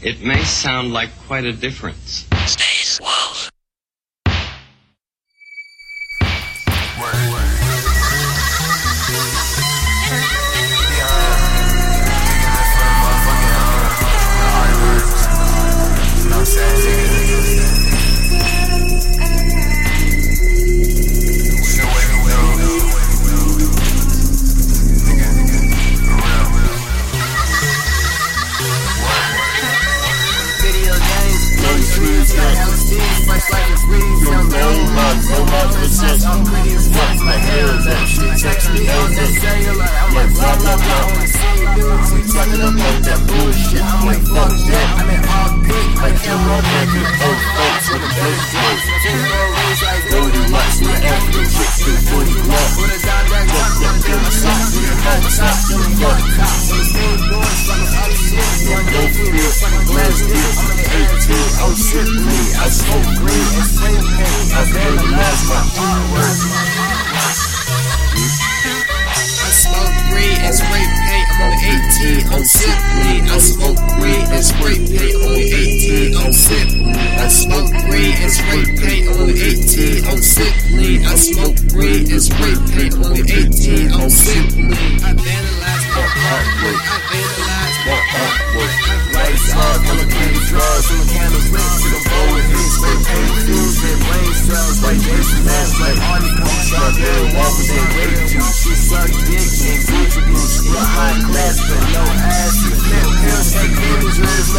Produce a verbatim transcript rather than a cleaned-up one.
It may sound like quite a difference. Space Wolf. I'm pretty as fuck, my hair is that shit. Text me on that cellular. I'm like, blah, blah, blah. On the same dudes, we talking about that bullshit. I'm like, fuck that. I'm in all pink, like camera back in old folks with a big dick. Ten rows like thirty watts with an African chick, two forty block. With a direct rock, with a different shot, with a hot top, with a fuck cop. So the same doors, fucking other shit. One day, feel fucking glass dick. I'm in the eighteen, oh shit, me. I smoke green and spray paint. I vandalize my artwork. I smoke green and spray paint. I'm on the eighteen, oh sip me. I smoke green and spray paint. I'm on the eighteen, oh sip me. I smoke green and spray paint. I'm on the eighteen, oh sip me. I smoke green and spray paint. I'm on the eighteen, oh sip me. I vandalize my artwork. I vandalize my artwork. Lights off, I'm a candy drugs, I'm a candle lit to the bowl with his spray paint fuse and brain cells like this and that, like Arnie Coach, strawberry waffles and grape juice. She suck dick and Gucci boots, real high class but no ass. She flip pills, take pictures,